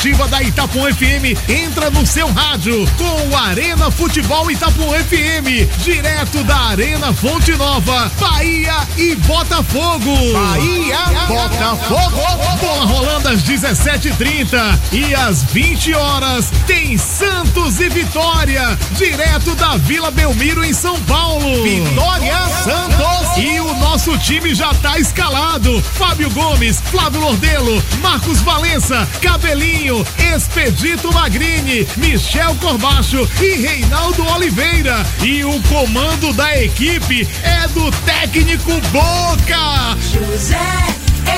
alternativa da Itapuã FM entra no seu rádio com o Arena Futebol Itapuã FM, direto da Arena Fonte Nova, Bahia e Botafogo. Bahia, Botafogo. Bola rolando às 17h30 e às 20 horas tem Santos e Vitória, direto da Vila Belmiro em São Paulo. Vitória, Santos. E o nosso time já tá escalado: Fábio Gomes, Flávio Lordelo, Marcos Valença, Cabelinho, Expedito Magrini, Michel Corbacho e Reinaldo Oliveira. E o comando da equipe é do técnico Boca, José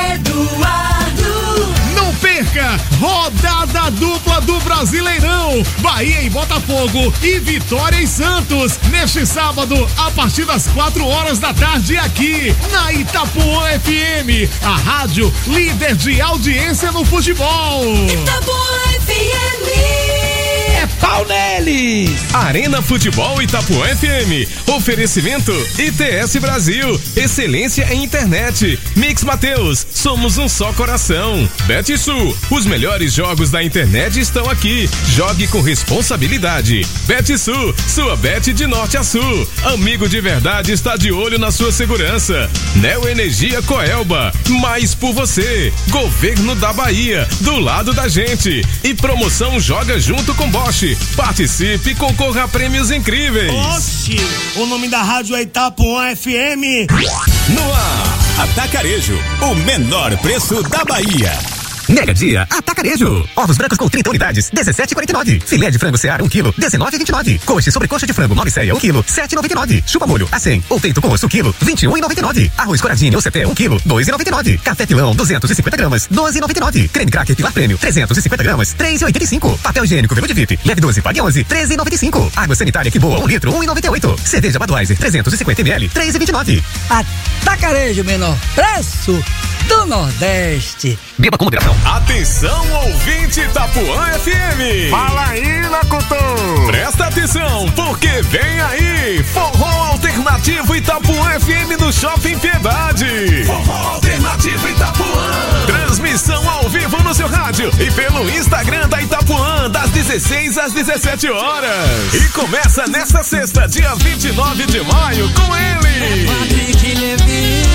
Eduardo. Não perca, rodada dupla do Brasileirão, Bahia e Botafogo e Vitória e Santos, neste sábado a partir das 4 da tarde aqui na Itapuã FM, a rádio líder de audiência no futebol. Itapuã FM. É pau neles! Arena Futebol Itapuã FM. Oferecimento ITS Brasil. Excelência em internet. Mix Mateus. Somos um só coração. BetSul. Os melhores jogos da internet estão aqui. Jogue com responsabilidade. BetSul. Sua bet de norte a sul. Amigo de verdade está de olho na sua segurança. Neo Energia Coelba. Mais por você. Governo da Bahia. Do lado da gente. E promoção Joga Junto com Bosch. Participe e concorra a prêmios incríveis. Oxi, o nome da rádio é Itapuã FM. No ar, Atacarejo, o menor preço da Bahia. Mega Dia Atacarejo. Ovos brancos com 30 unidades, 17,49. Filé de frango Seara 1 kg, 19,29. Coxa e sobrecoxa de frango 9 ceia 1 kg, 7,99. Chupa molho a 100 ou peito com osso quilo, 21,99. Arroz coradinho ou ceté 1 kg, 2,99. Café pilão 250 gramas, 12,99. Creme cracker Pilar Prêmio 350 gramas, 3,85. Papel higiênico Velo de VIP, leve 12, pague 11, 13,95. Água sanitária que boa 1 litro, 1,98. Cerveja Budweiser 350 ml, 3,29. Atacarejo, menor preço do Nordeste. Beba com moderação. Atenção, ouvinte Itapuã FM. Fala aí, locutor. Presta atenção, porque vem aí Forró Alternativo Itapuã FM no Shopping Piedade. Forró Alternativo Itapuã. Transmissão ao vivo no seu rádio e pelo Instagram da Itapuã, das 16 às 17 horas. E começa nesta sexta, dia 29 de maio, com ele, Patrick Levi.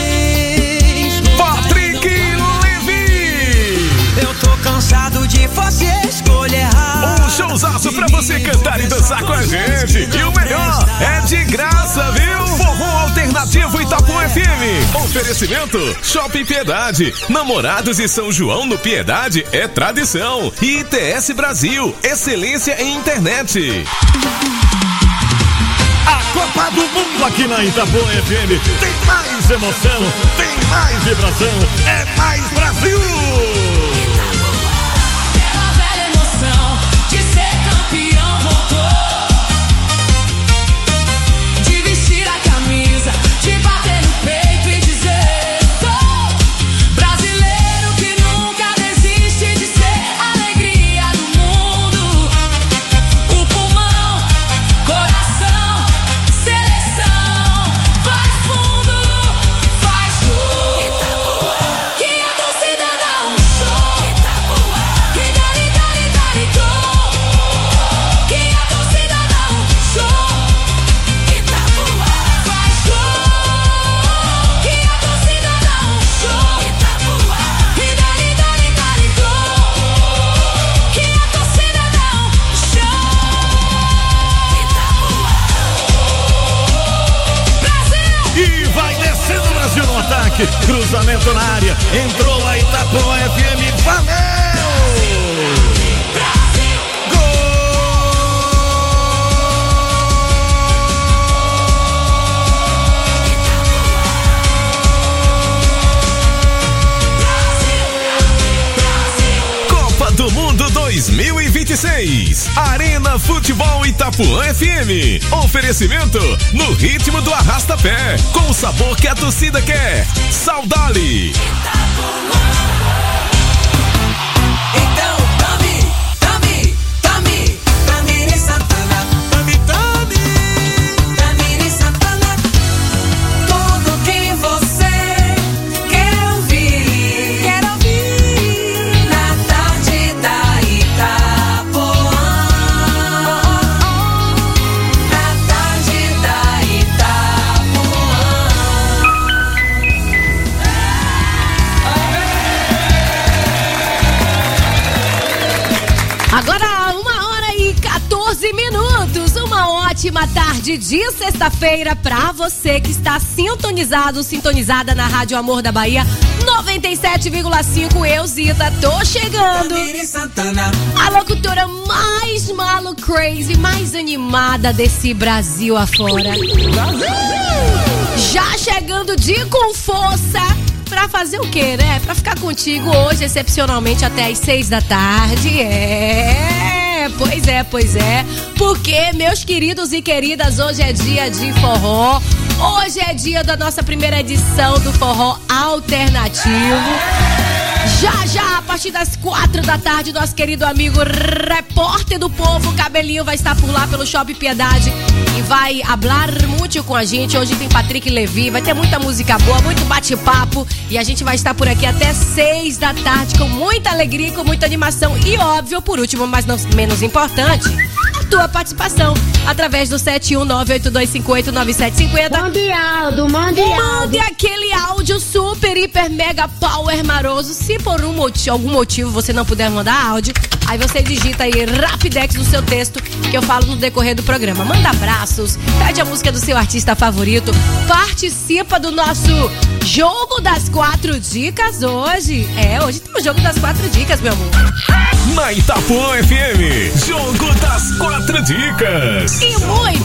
Eu tô cansado de você escolher errado. Um showzaço pra você cantar e dançar com a gente. E o melhor, é de graça, viu? Forró Alternativo Itapuã FM. Oferecimento Shopping Piedade. Namorados e São João no Piedade é tradição. E ITS Brasil, excelência em internet. A Copa do Mundo aqui na Itapuã FM tem mais emoção, tem mais vibração, é mais Brasil! Aquela velha emoção de ser campeão voltou, de vestir a camisa, de bater no peito e dizer: sou brasileiro que nunca desiste de ser a alegria do mundo. O pulmão, coração, seleção, faz fundo, faz gol. Que a torcida dá um show. Que dali, dali, dali, gol. Que a torcida dá um show. Faz gol. Que a torcida dá um show. Que dali, dali, dali, gol. Que a torcida dá um show. Brasil! E vai descendo o Brasil no ataque, cruzamento na área, entrou a Itapuã FM, valeu! Copa do Mundo 2026. Arena Futebol Itapuã FM. Oferecimento no ritmo do arrasta-pé, com o sabor que a torcida quer. Saudade. Então, Tami, Tamiri Santana, Tamiri Santana, tudo que você quer ouvir na tarde da Itapuã. ótima tarde de sexta-feira pra você que está sintonizada na Rádio Amor da Bahia 97,5. Eu, Zita, tô chegando. A locutora mais malu crazy, mais animada desse Brasil afora. Já chegando com força. Pra fazer o quê, né? Pra ficar contigo hoje, excepcionalmente, até às 6 da tarde. Pois é. Porque, meus queridos e queridas, hoje é dia de forró. Hoje é dia da nossa primeira edição do Forró Alternativo. Já, a partir das 4 da tarde, nosso querido amigo repórter do povo, Cabelinho, vai estar por lá pelo Shopping Piedade e vai hablar muito com a gente. Hoje tem Patrick Levi, vai ter muita música boa, muito bate-papo e a gente vai estar por aqui até 6 da tarde com muita alegria, com muita animação e, óbvio, por último, mas não menos importante, a tua participação através do 71982589750. Mande aquele áudio super, hiper, mega, power, maroso. Se por algum motivo você não puder mandar áudio, aí você digita aí Rapidex no seu texto que eu falo no decorrer do programa. Manda abraços, pede a música do seu artista favorito, participa do nosso Jogo das 4 Dicas hoje. Hoje tem o Jogo das 4 Dicas, meu amor. Na Itapuã FM, Jogo das 4 Dicas. E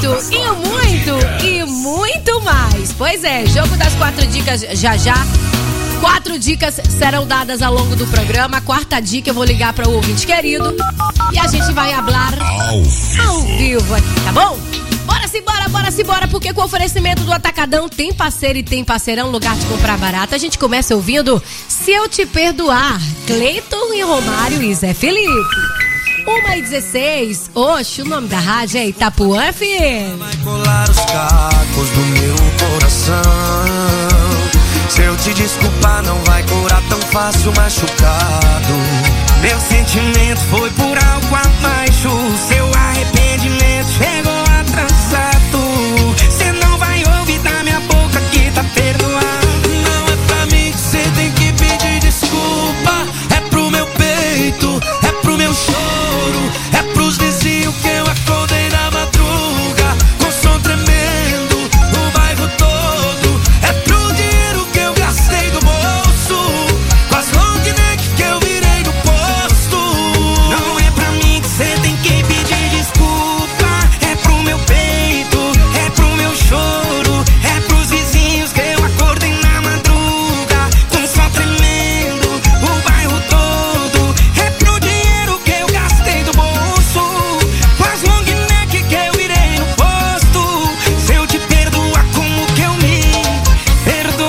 muito mais. Pois é, Jogo das 4 Dicas já. 4 dicas serão dadas ao longo do programa. A 4ª dica eu vou ligar para o ouvinte querido e a gente vai falar ao vivo aqui, tá bom? Bora se bora, porque com o oferecimento do Atacadão tem parceiro e tem parceirão, lugar de comprar barato. A gente começa ouvindo Se Eu Te Perdoar, Cleiton e Romário e Zé Felipe. 1h16, oxe, o nome da rádio é Itapuã FM. Vai colar os cacos do meu coração. Se eu te desculpar, não vai curar tão fácil machucado. Meu sentimento foi por algo abaixo. Seu arrependimento chegou atrasado. Cê não vai ouvir da minha boca que tá perdoado. Não é pra mim que cê tem que pedir desculpa. É pro meu peito, é pro meu choro, é pros vizinhos que eu acordei na madruga com som tremendo, o bairro todo. É pro dinheiro que eu gastei do bolso, com as long neck que eu virei no posto. Não é pra mim que cê tem que pedir desculpa. É pro meu peito, é pro meu choro, é pros vizinhos que eu acordei na madruga com som tremendo, o bairro todo. É pro dinheiro que eu gastei do bolso, com as long neck que eu virei no posto. Se eu te perdoar, como que eu me perdoo?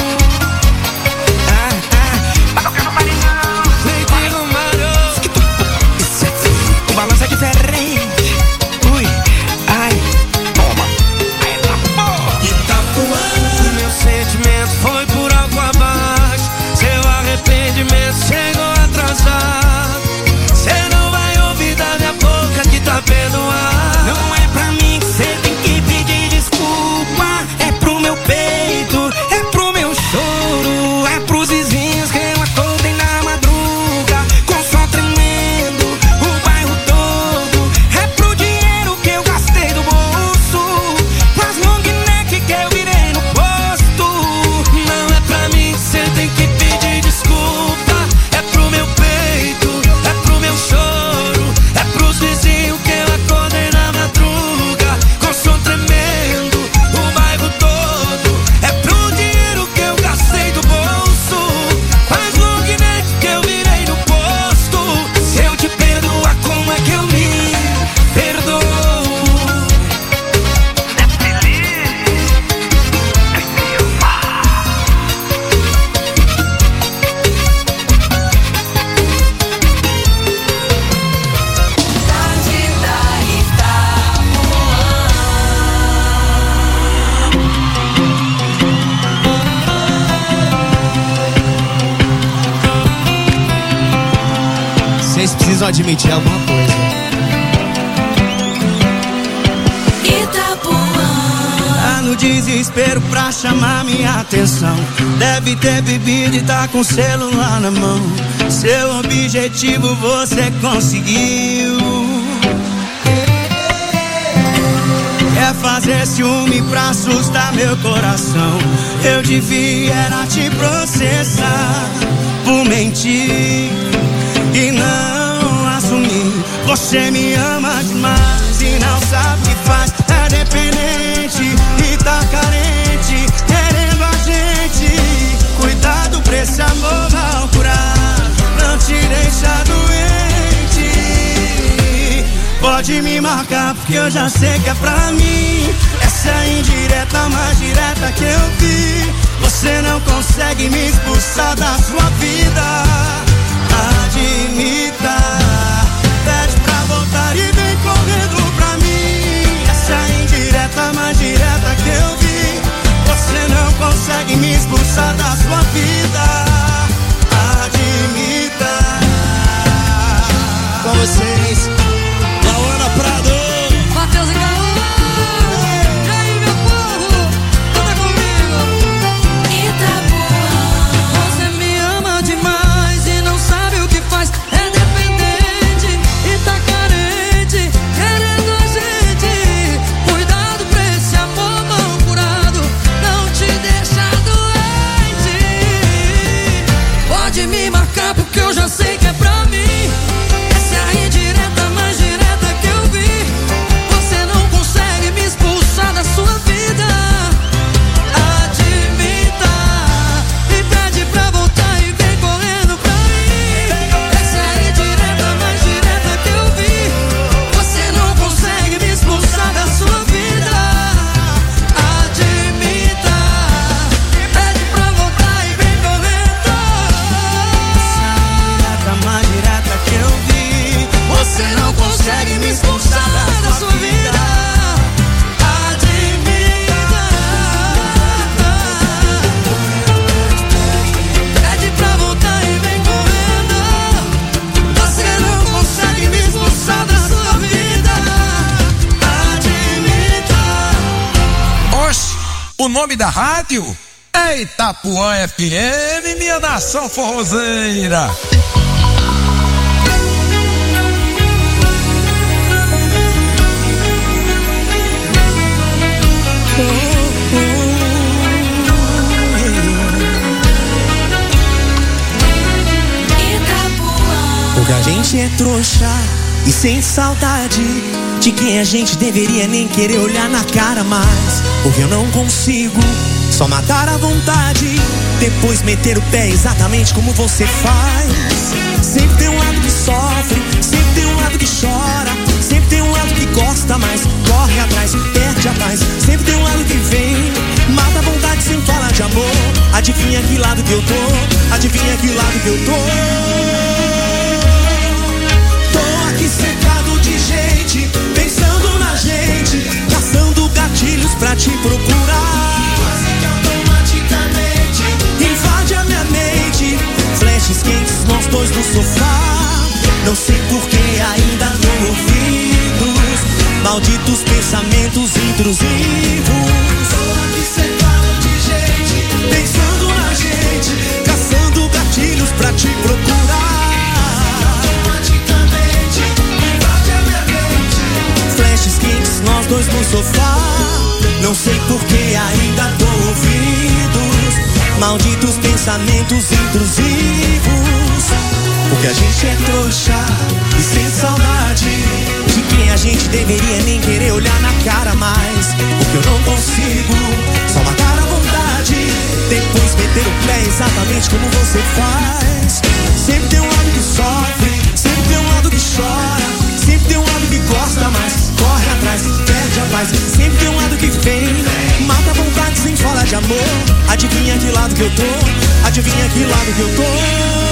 O balanço é diferente. Ui, ai, toma. Itapuã. Meu sentimento foi por algo abaixo. Seu arrependimento chegou atrasado. Cê não vai ouvir da minha boca que tá perdoado. Não é pra mim que cê tem que pedir desculpa. É pro meu peito, é pro meu choro, é pros vizinhos que eu acordei na madruga com som tremendo, o bairro todo. É pro dinheiro que eu gastei do bolso, com as long neck que eu virei no posto. Não é pra mim que cê tem que pedir desculpa. É pro meu peito, é pro meu choro, é pros vizinhos que eu acordei na madruga com som tremendo, o bairro todo. É pro dinheiro que eu gastei do bolso, com as long neck que eu virei no posto. Se eu te perdoar, como é que eu me perdoo? Vocês precisam admitir alguma coisa. Tá no desespero pra chamar minha atenção. Deve ter bebido e tá com o celular na mão. Seu objetivo você conseguiu. É fazer ciúme pra assustar meu coração. Eu devia era te processar por mentir e não assumir. Você me ama demais e não sabe o que faz. É dependente e tá carente, querendo a gente. Cuidado pra esse amor mal curado não te deixa doente. Pode me marcar porque eu já sei que é pra mim. Essa é a indireta mais direta que eu vi. Você não consegue me expulsar da sua vida. Admita, pede pra voltar e vem correndo pra mim. Essa é a indireta mais direta que eu vi. Você não consegue me expulsar da sua vida. Admita. Com vocês, Lauana Prado, Matheus e Caô. E aí, meu povo, canta comigo. Itapuã. Você me ama demais e não sabe o que faz. É dependente e tá carente, querendo a gente. Cuidado pra esse amor mal curado não te deixa doente. Pode me marcar porque eu já sei que é pra mim. Essa é a indireta mais direta que eu vi. Você não consegue me expulsar da sua vida. Admita e pede pra voltar e vem correndo pra mim. Essa é a indireta mais direta que eu vi. Você não consegue me expulsar da sua vida. Admita, pede pra voltar e vem correndo. indireta mais direta que eu vi. Você não consegue me expulsar da sua vida. Admita, pede pra voltar e vem correndo. Você não consegue me expulsar da sua vida. Admita. Oxe, o nome da rádio é Itapuã FM, minha nação forrozeira. Porque a gente é trouxa e sem saudade de quem a gente deveria nem querer olhar na cara mais. Porque eu não consigo só matar a vontade, depois meter o pé exatamente como você faz. Sempre tem um lado que sofre, sempre tem um lado que chora, sempre tem um lado que gosta, mas corre atrás, perde a paz. Sempre tem um lado que vem, mata a vontade sem falar de amor. Adivinha que lado que eu tô? Adivinha que lado que eu tô? Tô aqui cercado de gente, pensando na gente, caçando gatilhos pra te procurar. Quase que automaticamente invade a minha mente, flashes quentes, nós dois no sofá. Não sei por que ainda dou ouvidos malditos pensamentos intrusivos. Tô aqui cercado de gente, pensando na gente, caçando gatilhos pra te procurar. Automaticamente invade a minha mente, flashes quentes, nós dois no sofá. Não sei por que ainda dou ouvidos malditos pensamentos intrusivos. Porque a gente é trouxa e sem saudade de quem a gente deveria nem querer olhar na cara mais. Porque eu não consigo só matar a vontade, depois meter o pé exatamente como você faz. Sempre tem um lado que sofre, sempre tem um lado que chora, sempre tem um lado que gosta, mas corre atrás, perde a paz. Sempre tem um lado que vem, mata a vontade sem falar de amor. Adivinha que lado que eu tô? Adivinha que lado que eu tô?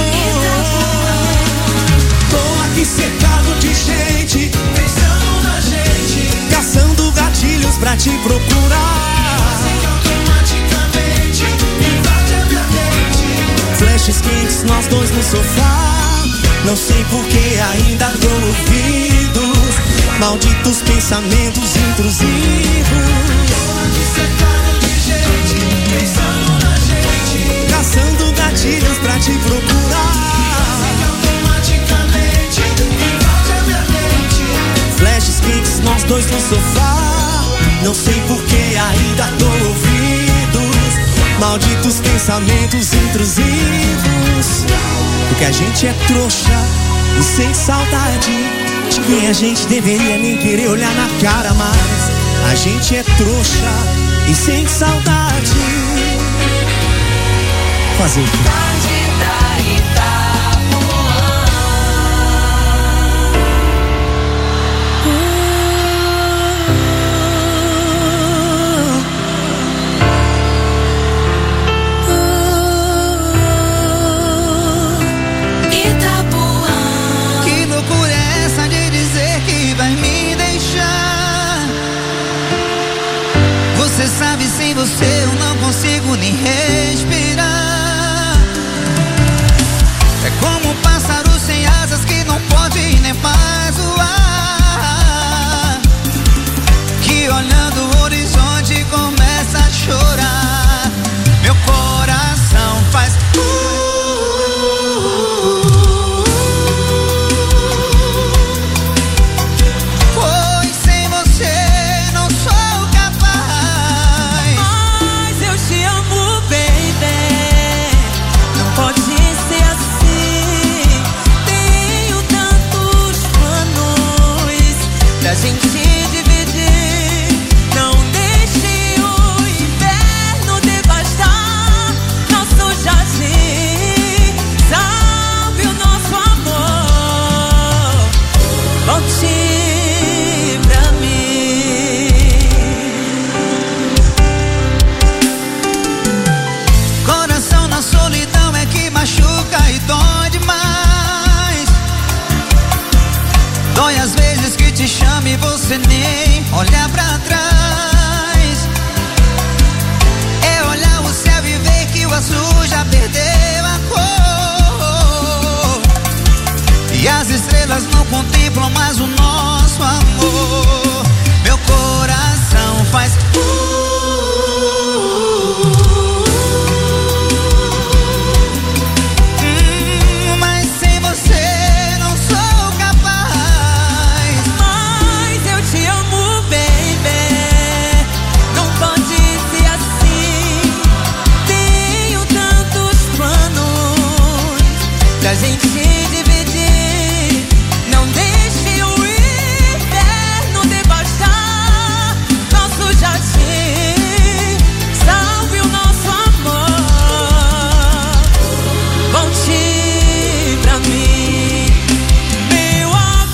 Tô aqui cercado de gente, pensando na gente, caçando gatilhos pra te procurar. Quase que automaticamente invade a minha mente, flashes quentes, nós dois no sofá. Não sei por que ainda dou ouvidos malditos pensamentos intrusivos. Tô aqui cercado de gente, pensando na gente, caçando gatilhos pra te procurar. Automaticamente invade a minha mente, flashes quentes, nós dois no sofá. Não sei por que ainda dou ouvidos. Malditos pensamentos intrusivos. Porque a gente é trouxa e sem saudade de quem a gente deveria nem querer olhar na cara mais. A gente é trouxa e sem saudade. Fazer o quê? Você sabe, sem você eu não consigo nem respirar. É como um pássaro sem asas que não pode nem mais voar, que olhando o horizonte começa a chorar. Meu coração faz e você nem olha pra trás. É olhar o céu e ver que o azul já perdeu a cor, e as estrelas não contemplam mais o nosso amor. Meu coração faz mas sem você não sou capaz. Mas eu te amo, baby. Não pode ser assim. Tenho tantos planos pra gente dividir. Não deixe o inverno devastar nosso jardim. Salve o nosso amor. Volte pra mim, meu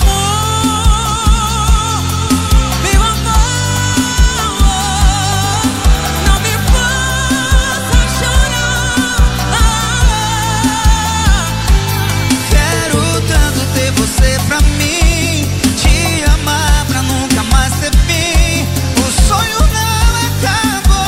amor, meu amor. Não me faça chorar. Quero tanto ter você pra mim, te amar pra nunca mais ter fim. O sonho não acabou.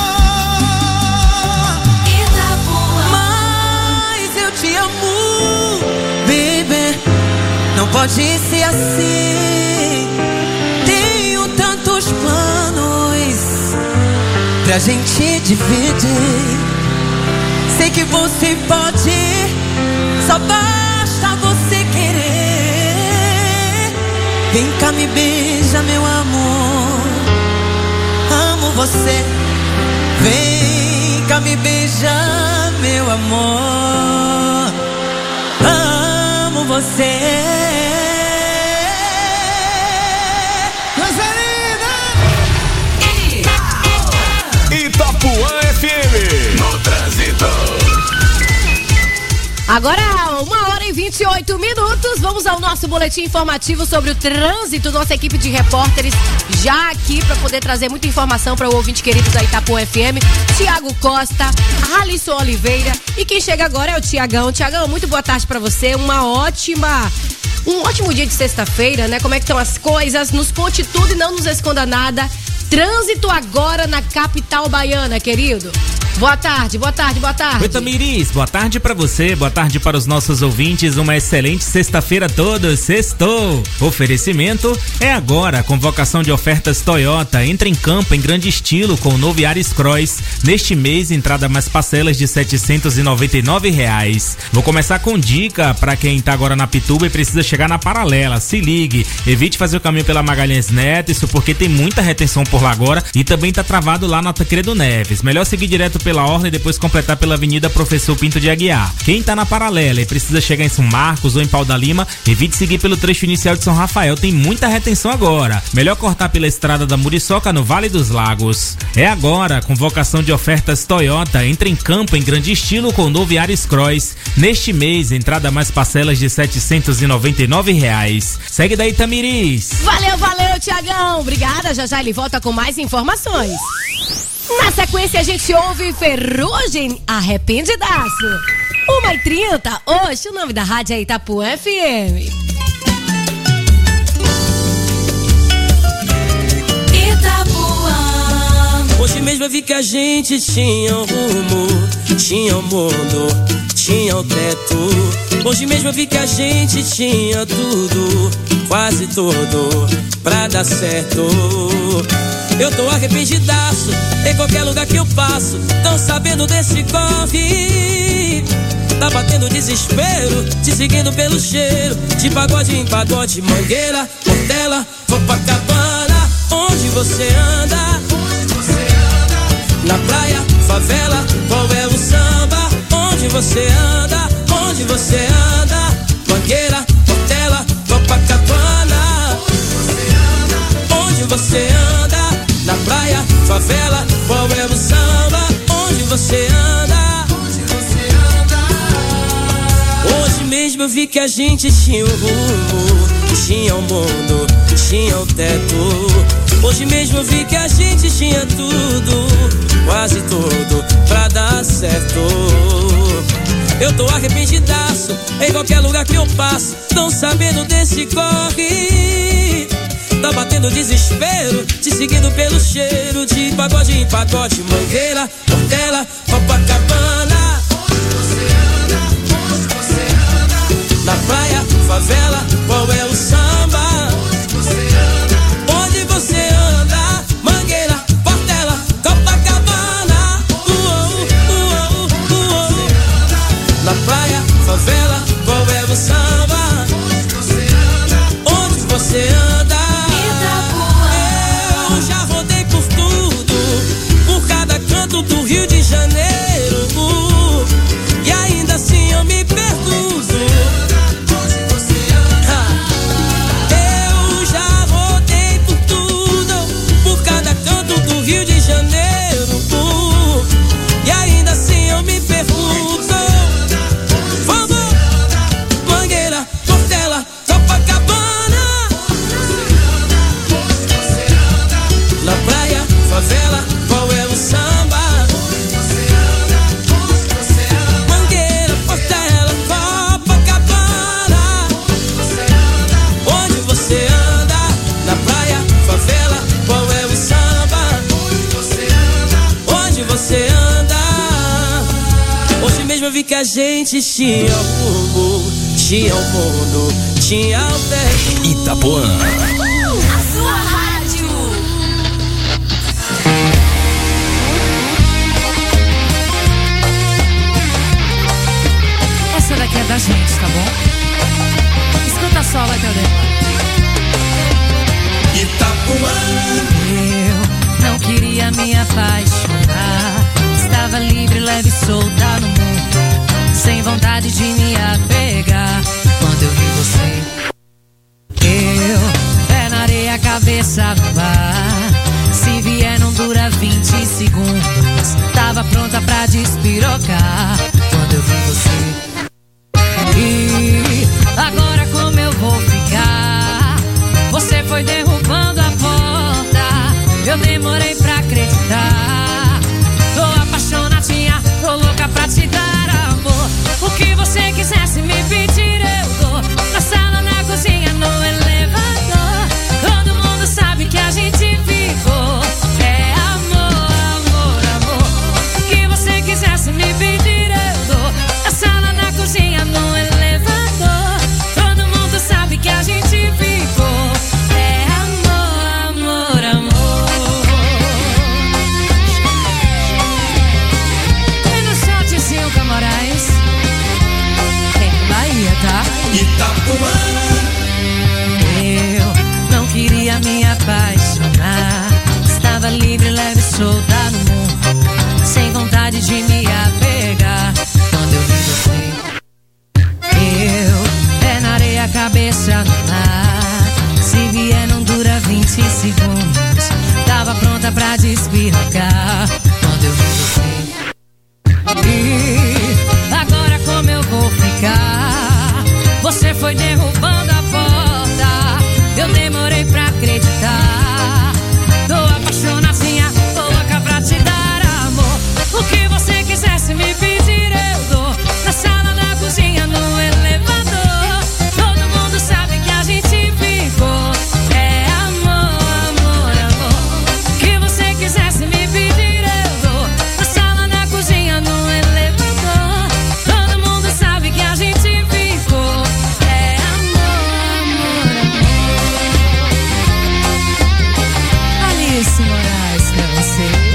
Mas eu te amo, baby. Não pode ser assim. Tenho tantos planos pra gente dividir. Sei que você pode, só basta você querer. Vem cá, me beija, meu amor. Amo você. Vem cá, me beija, meu amor. Amo você. Itapuã FM. No trânsito. Agora, 1h28. Vamos ao nosso boletim informativo sobre o trânsito. Nossa equipe de repórteres já aqui para poder trazer muita informação para o ouvinte querido da Itapuã FM. Tiago Costa, Alisson Oliveira e quem chega agora é o Tiagão. Tiagão, muito boa tarde para você. Um ótimo dia de sexta-feira, né? Como é que estão as coisas? Nos conte tudo e não nos esconda nada. Trânsito agora na capital baiana, querido. Boa tarde, boa tarde, boa tarde. Oi, Tamiris, boa tarde pra você, boa tarde para os nossos ouvintes, uma excelente sexta-feira a todos, sextou. Oferecimento é agora, convocação de ofertas Toyota, entra em campo em grande estilo com o novo Yaris Cross. Neste mês, entrada mais parcelas de R$799. Vou começar com dica pra quem tá agora na Pituba e precisa chegar na paralela, se ligue, evite fazer o caminho pela Magalhães Neto, isso porque tem muita retenção por lá agora e também tá travado lá na Tancredo Neves, melhor seguir direto pela Orla e depois completar pela Avenida Professor Pinto de Aguiar. Quem tá na paralela e precisa chegar em São Marcos ou em Pau da Lima, evite seguir pelo trecho inicial de São Rafael, tem muita retenção agora. Melhor cortar pela estrada da Muriçoca no Vale dos Lagos. É agora, convocação de ofertas Toyota, entra em campo em grande estilo com o novo Yaris Cross. Neste mês, entrada mais parcelas de R$799. Segue daí, Tamiris. Valeu, Tiagão. Obrigada, já ele volta com mais informações. Na sequência, a gente ouve Ferrugem, Arrependidaço. 1h30, hoje o nome da rádio é Itapuã FM. Itapuã. Hoje mesmo eu vi que a gente tinha um rumo, tinha um mundo, tinha um teto. Hoje mesmo eu vi que a gente tinha tudo, quase tudo, pra dar certo. Eu tô arrependidaço, em qualquer lugar que eu passo, tão sabendo desse corre. Tá batendo desespero, te seguindo pelo cheiro, de pagode em pagode, Mangueira, Portela, Copacabana. Onde você anda? Na praia, favela, qual é o samba? Onde você anda? Onde você anda? Mangueira, Portela, Copacabana. Onde você anda? Na praia, favela, qual é o samba? Onde você anda? Hoje mesmo eu vi que a gente tinha um rumo, tinha um mundo, tinha um teto. Hoje mesmo eu vi que a gente tinha tudo, quase tudo, pra dar certo. Eu tô arrependidaço, em qualquer lugar que eu passo, tão sabendo desse corre. Tá batendo desespero, te seguindo pelo cheiro, de pagode em pagode, Mangueira, Portela, Copacabana. Na praia, favela, qual é o samba? Onde você anda? Mangueira, Portela, Copacabana. Na praia, favela, qual é o samba? Onde você anda? Eu já rodei por tudo, por cada canto do Rio de Janeiro, e ainda assim eu me pergunto. Eu já rodei por tudo, por cada canto do Rio de Janeiro, e ainda assim eu me pergunto. Vamos! Mangueira, Portela, Copacabana. Na praia, favela, qual é o samba? Mangueira, Portela, Copacabana. Onde você anda? Na praia, favela, qual é o samba? Onde você anda? Hoje mesmo eu vi que a gente tinha um rumo, tinha um mundo, tinha um teto. Itapuã. A sua rádio. Essa daqui é da gente, tá bom? Escuta só, vai, Teodoro. Itapuã. Eu não queria me apaixonar, estava livre, leve e solta no mundo, sem vontade de me apegar. Quando eu vi você, eu, pé na areia, cabeça no mar. Se vier não dura 20 segundos, tava pronta pra despirocar. Quando eu vi você, e agora como eu vou ficar? Você foi derrubando a porta, eu demorei pra acreditar. Tô apaixonadinha, tô louca pra te dar amor. O que você quisesse me pedir eu dou. Na sala, na cozinha, no elevador. Todo mundo sabe que a gente ficou. É amor, amor, amor. O que você lugar quando eu vi você. E agora como eu vou ficar? Você foi derrubando a porta, eu demorei pra acreditar. Tô apaixonadinha, louca pra te dar amor. O que você quisesse me pedir eu dou. Na sala, na cozinha, no elevador. Todo mundo sabe que a gente ficou. É amor, amor, amor. O que você quisesse me pedir eu dou. Na sala, na cozinha, no elevador. Todo mundo sabe que a gente ficou. É amor, amor, amor. Alice Moraes pra vocês.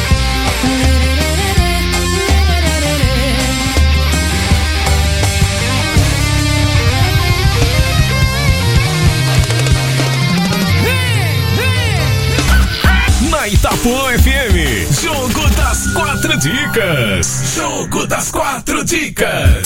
Na Itapuã FM, Jogo das 4 Dicas. Jogo das 4 Dicas.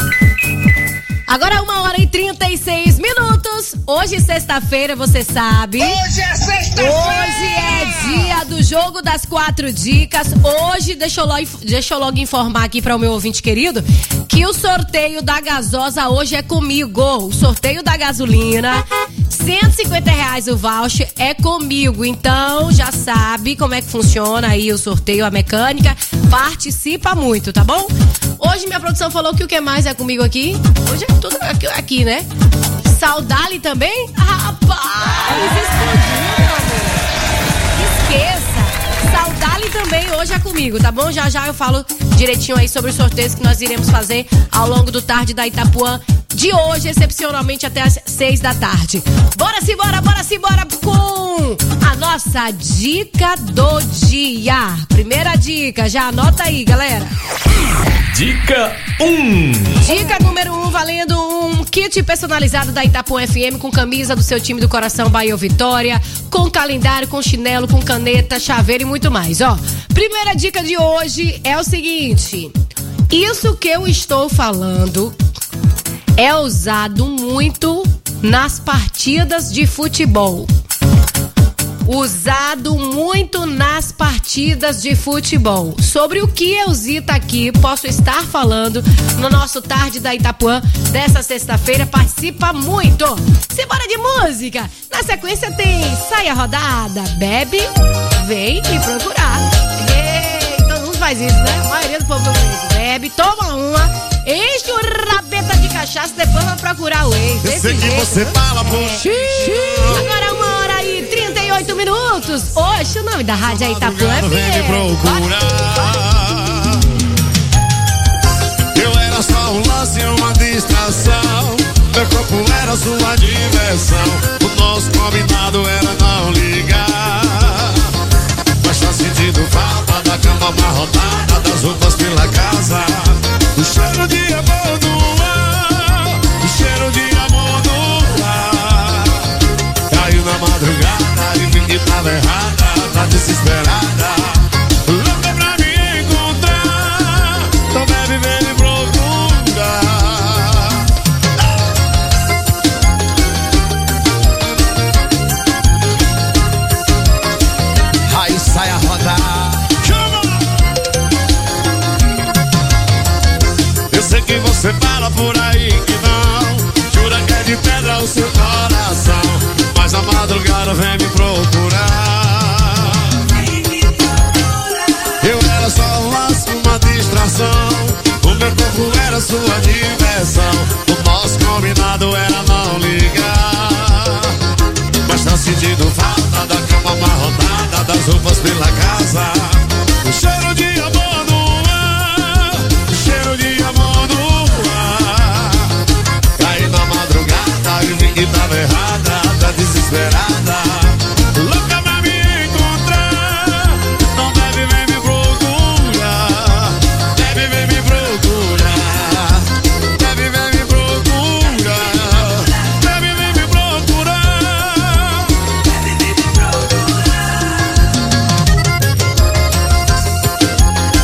Agora 1h36. Hoje, sexta-feira, você sabe. Hoje é sexta-feira! Hoje é dia do Jogo das 4 Dicas. Hoje, deixa eu logo informar aqui para o meu ouvinte querido que o sorteio da gasosa hoje é comigo. O sorteio da gasolina, R$150 o voucher, é comigo. Então, já sabe como é que funciona aí o sorteio, a mecânica. Participa muito, tá bom? Hoje minha produção falou que o que mais é comigo aqui? Hoje é tudo aqui, né? Saudade também? Rapaz, explodiu, meu amor. Esqueça. Saudade também hoje é comigo, tá bom? Já eu falo direitinho aí sobre os sorteios que nós iremos fazer ao longo do Tarde da Itapuã de hoje, excepcionalmente até às 6 da tarde. Bora com a nossa dica do dia. Primeira dica, já anota aí, galera. Dica 1. Dica número 1, valendo um kit personalizado da Itapuã FM com camisa do seu time do coração Bahia ou Vitória, com calendário, com chinelo, com caneta, chaveiro e muito mais, ó. Primeira dica de hoje é o seguinte: isso que eu estou falando é usado muito nas partidas de futebol. Usado muito nas partidas de futebol. Sobre o que eu, Zita, aqui posso estar falando no nosso Tarde da Itapuã dessa sexta-feira. Participa muito. Simbora de música. Na sequência tem Saia Rodada, Bebe, Vem e Procurar. Ei, todo mundo faz isso, né? A maioria do povo faz isso. Bebe, toma uma, enche o rabeta de cachaça, depois vai procurar o ex. Eu sei que você fala, poxa. Agora 1h38. Hoje o nome da rádio é Itapuã FM. Vem me procurar. Eu era só um lance, uma distração. Meu corpo era sua diversão. O nosso combinado era não ligar. Mas tá sentindo falta da cama amarrotada, das roupas pela casa. O cheiro de amor no ar, o cheiro de amor no ar. Caiu na madrugada e vi que tava errada, tá desesperada, louca pra me encontrar. Então bebe, vem me procurar. Aí sai a rodar. Eu sei que você fala por aí que não, jura que é de pedra o seu coração, mas a madrugada vem me procurar. Eu era só um laço, uma distração. O meu corpo era sua diversão. O nosso combinado era não ligar. Mas tá sentindo falta da cama amarrotada, das roupas pela casa. O cheiro de amor no ar, o cheiro de amor no ar. Caí na madrugada e vi que tava errada, tá desesperada, louca pra me encontrar. Não deve vem me procurar, deve vem me procurar, deve vem me procurar, deve vem me procurar, deve vem me procurar.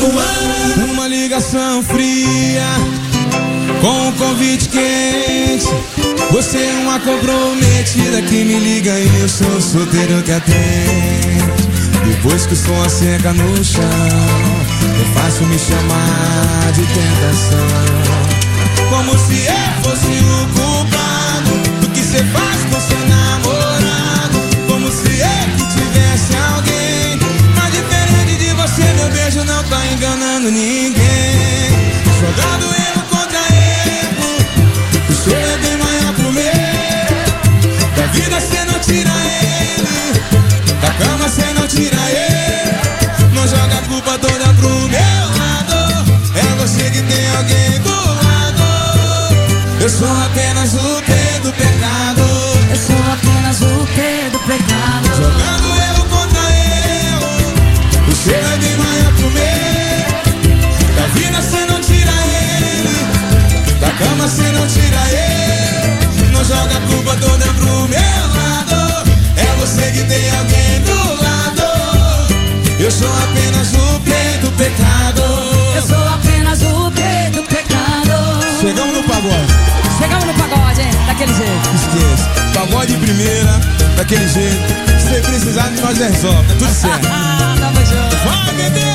Itapuã. Uma ligação fria com um convite quente. Você é uma comprometida que me liga e eu sou solteiro que atende. Depois que o som seca no chão, é fácil me chamar de tentação. Como se eu fosse o culpado do que cê faz com seu namorado. Como se eu que tivesse alguém. Mas diferente de você, meu beijo não tá enganando ninguém. Jogando erro contra erro, o seu é bem maior pro meu. Da vida cê não tira ele, da cama cê não tira ele. Não joga a culpa toda pro meu lado. É você que tem alguém do lado. Eu sou apenas o P do pecado. Eu sou apenas o P do pecado. Jogando erro contra erro, o seu é bem maior pro meu. Da vida cê não tira ele, da cama cê não tira ele. Não joga a culpa toda pro meu lado. É você que tem alguém do lado. Eu sou apenas o P do pecado. Eu sou apenas o P do pecado. Chegamos no pagode. Chegamos no pagode, hein? Daquele jeito. Esqueça. Pagode de primeira, daquele jeito. Se precisar de nós resolve, tá tudo certo. Tamo junto. Vai, bebê!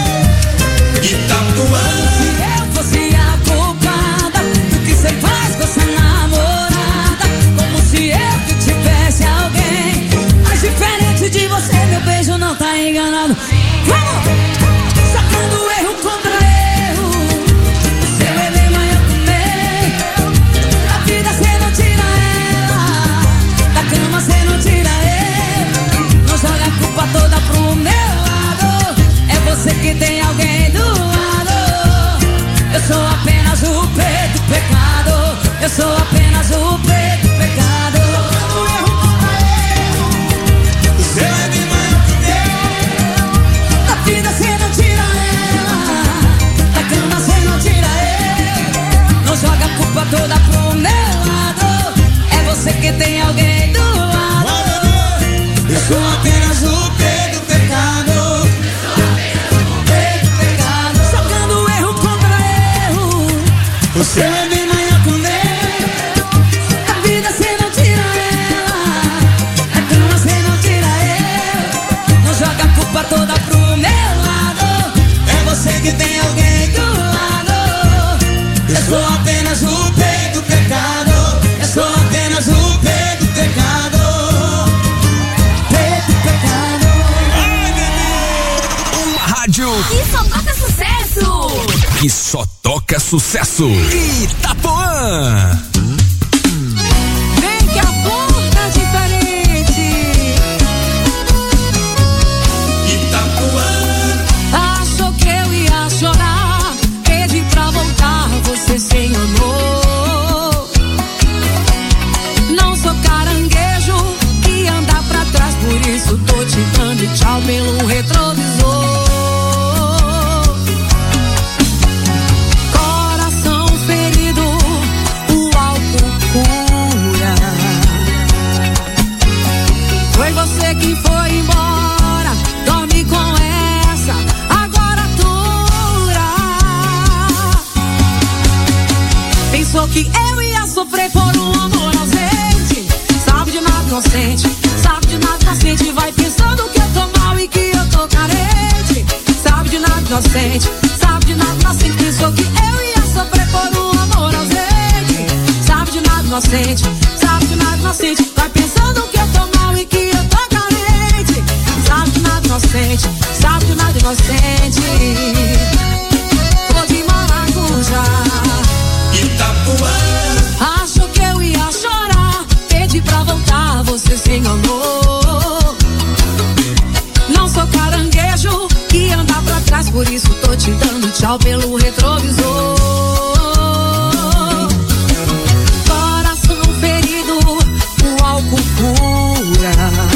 Itapuã. Se eu fosse a culpada do que cê faz com essa namorada. Como se eu que tivesse alguém. Mas diferente de você, meu beijo não tá enganado. Vamos! Sacando erro contra erro. O seu é bem maior que o meu. Da vida cê não tira ela, da cama cê não tira ele. Não joga a culpa toda pro meu lado. É você que tem alguém do lado. Eu sou apenas o P do pecado. Eu sou apenas o P do pecado. O seu é bem maior que o meu. Da vida cê não tira ela, da cama cê não tira ele. Não joga a culpa toda pro meu lado. É você que tem alguém do lado. Eu sou apenas o P do pecado. P do pecado. Jogando erro contra erro. O seu é bem maior que o meu. Da vida cê não tira ela, da cama cê não tira ele. Não joga a culpa toda pro meu lado. É você que tem alguém do lado. Eu sou apenas o P do pecado. Eu sou apenas o P do pecado. P do pecado. Ai, bebê! Uma rádio E só toca sucesso. que só toca sucesso. Itapuã. Vem que a flor tá diferente. Itapuã. Achou que eu ia chorar, pedi pra voltar, você se enganou. Não sou caranguejo que anda pra trás, por isso tô te dando tchau pelo retrovisor. Coração ferido, o álcool cura. Foi você que foi embora, dorme com essa, agora dura. Pensou que eu ia sofrer por um amor ausente. Sabe de nada inocente, sabe de nada inocente. Vai pensando que eu tô mal e que eu tô carente. Sabe de nada inocente, sabe de nada inocente. Pensou que eu ia sofrer por um amor ausente. Sabe de nada inocente, sabe de nada inocente. Vai pensando que eu tô mal e que eu tô carente. Sabe de nada inocente, sabe de nada inocente. Cor de maracujá. Itapuã. Achou que eu ia chorar, pedi pra voltar, você se enganou. Não sou caranguejo que anda pra trás, por isso tô te dando tchau pelo retrovisor. Coração ferido, o álcool cura.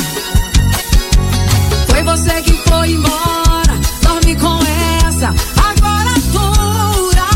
Foi você que foi embora, dorme com essa, agora dura.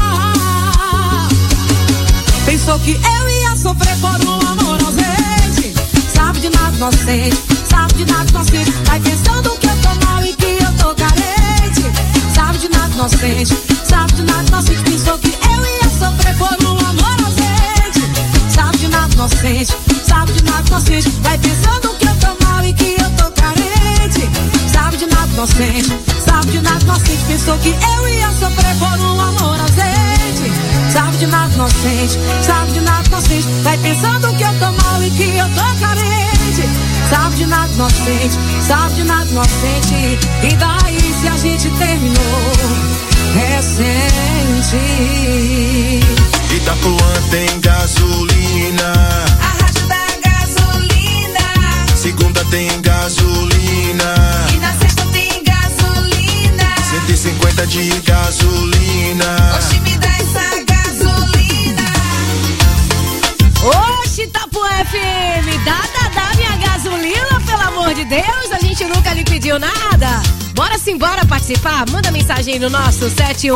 Pensou que eu ia sofrer por um amor ausente. Sabe de nada inocente, sabe de nada inocente. Vai pensando que eu tô mal e que eu tô carente. Sabe sabe de nada inocente, sabe de nada inocente, pensou que eu ia sofrer por um amor ausente. Sabe de nada inocente, sabe de nada inocente, vai pensando que eu tô mal e que eu tô carente. Sabe de nada inocente, sabe de nada inocente, pensou que eu ia sofrer por um amor ausente. Sabe de nada inocente, sabe de nada inocente, vai pensando que eu tô mal e que eu tô carente. Sabe de nada inocente, sabe de nada inocente, e daí se a gente terminou recente. Itapuã tem gasolina, a rádio da gasolina. segunda tem gasolina, E na sexta tem gasolina. 150 de gasolina. Oxi, me dá essa gasolina. Oxi, Itapuã FM, dá minha gasolina, pelo amor de Deus, a gente nunca lhe pediu nada. Bora simbora participar? Manda mensagem aí no nosso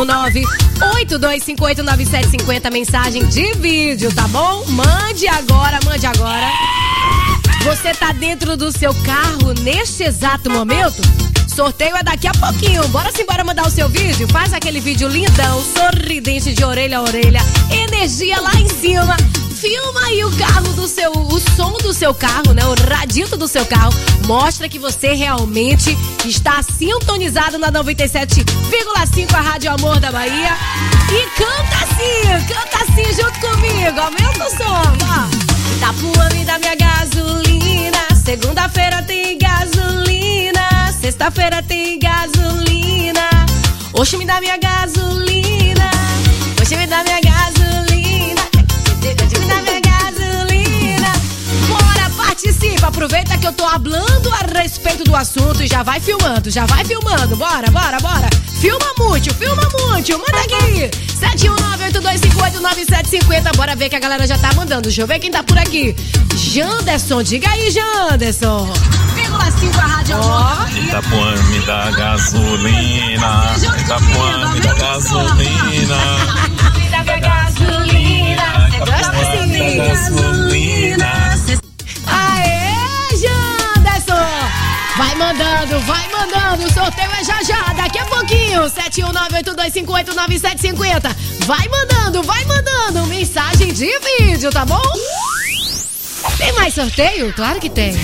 719-8258-9750, mensagem de vídeo, tá bom? Mande agora, mande agora. Você tá dentro do seu carro neste exato momento? Sorteio é daqui a pouquinho. Bora simbora mandar o seu vídeo? Faz aquele vídeo lindão, sorridente de orelha a orelha, energia lá em cima. Filma aí o carro do seu, o som do seu carro, né? O radito do seu carro. Mostra que você realmente está sintonizado na 97,5, a Rádio Amor da Bahia. E canta assim junto comigo. Aumenta o som, ó. Itapuã, me dá minha gasolina. Segunda-feira tem gasolina. Sexta-feira tem gasolina. Oxe, me dá minha gasolina. Oxe, me dá minha gasolina. Me dá minha gasolina. Bora, participa. Aproveita que eu tô hablando a respeito do assunto e já vai filmando, Bora. Filma muito. Manda aqui. 719-8258-9750. Bora ver que a galera já tá mandando. Deixa eu ver quem tá por aqui. Janderson, diga aí, Janderson. 1,5 a Rádio Amor. Itapuã, me dá gasolina. Itapuã, me dá gasolina. Me dá minha gasolina. Você gosta assim? Gasolina. Aê, Janderson. Vai mandando. O sorteio é já. Daqui a pouquinho. 719-8258-9750. Vai mandando. Mensagem de vídeo, tá bom? Tem mais sorteio? Claro que tem.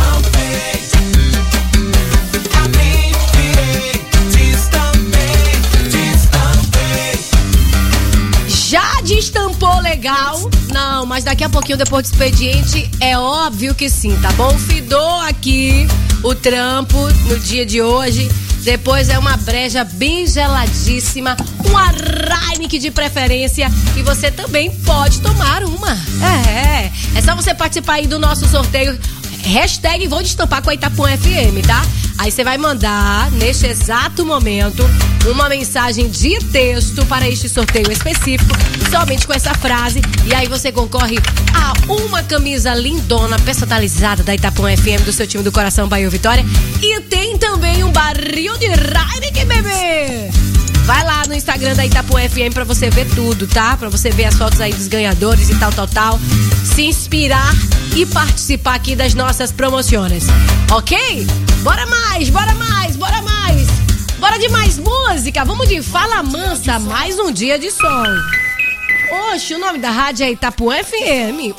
Já destampou legal? Não, mas daqui a pouquinho, depois do expediente, é óbvio que sim, tá bom? Fidou aqui o trampo no dia de hoje. Depois é uma breja bem geladíssima, uma Heineken de preferência, e você também pode tomar uma. É só você participar aí do nosso sorteio. Hashtag vou destampar com a Itapuã FM, tá? Aí você vai mandar, neste exato momento, uma mensagem de texto para este sorteio específico, somente com essa frase, e aí você concorre a uma camisa lindona, personalizada da Itapuã FM, do seu time do coração Bahia Vitória, e tem também um barril de Heineken, bebê! Vai lá no Instagram da Itapuã FM pra você ver tudo, tá? Pra você ver as fotos aí dos ganhadores e tal. Se inspirar e participar aqui das nossas promoções. Ok? Bora mais! Bora de mais música! Vamos de Fala Mansa, mais um dia de som. Oxe, o nome da rádio é Itapuã FM,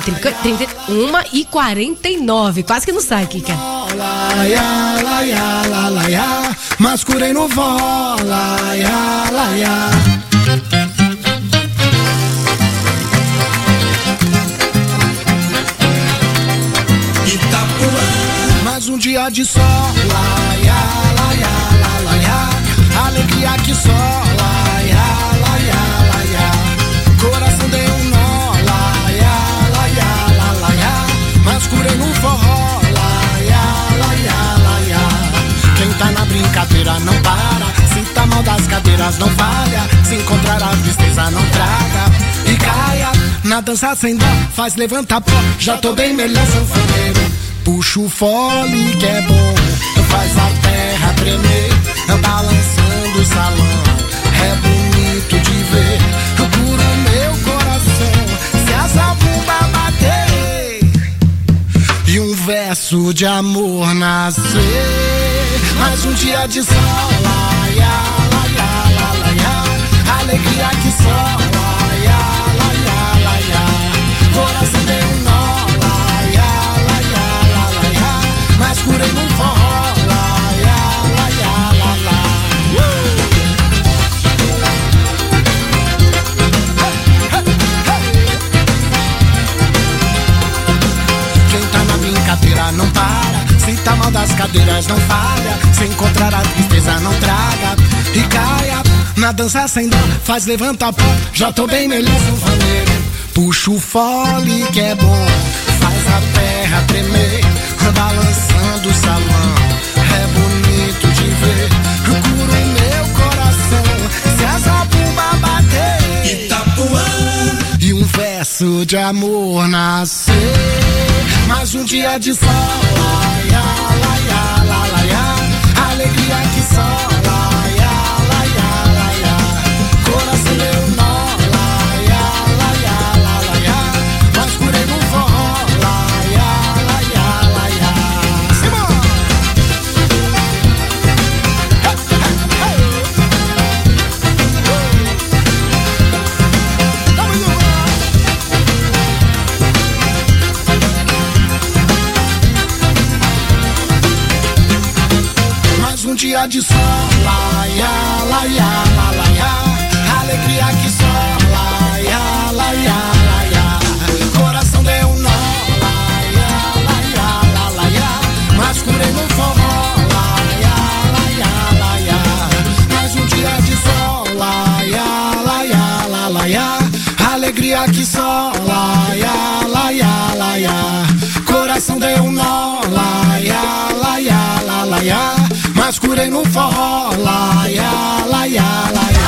1h49. Quase que não sai aqui, cara. Mas curei no vó, laia. Itapuã, mais um dia de sol, laia. Alegria que só, laia. Coração deu um nó, laia. Mas curei no forró, laia. Quem tá na brincadeira não para, se tá mal das cadeiras não falha, se encontrar a tristeza não traga e caia. Na dança sem dó, faz levantar pó, já tô bem melhor sanfoneiro. Puxa o fole que é bom, faz a terra tremer, balançando o salão, é bonito de ver. Cura o meu coração, se a zabumba bater e um verso de amor nascer. Mais um dia de sol, laia. alegria que só laia, laia, laia. Coração deu um nó, laia, laia, laia. Mas curei num forró, laia, laia, laia. Quem tá na brincadeira não para, se tá mal das cadeiras não falha, se encontrar a tristeza não traga e caia. Na dança sem dó, faz levantar pó, já tô bem melhor sem vaneiro. Puxa o fole que é bom, faz a terra tremer, balançando o salão, é bonito de ver. Cura o meu coração, se a zabumba bater Itapuã, e um verso de amor nascer. Mais um dia de sol, laia, laia, laia, laia. Alegria que só, laia, laia, laia. Coração deu nó, laia, laia, laia, laia. Mas curei no forró, laia, laia, laia. Simão! Um dia de sol, laia, laia, laia. Alegria que só, laia, laia, laia. Coração deu um nó, laia, laia, laia. Mas curei no forró, laia, laia, laia. Mais um dia de sol, laia, laia, laia. Alegria que só, laia, laia, laia. Coração deu um nó, laia, laia, laia. Mas curei no forró, laia, laia, laia.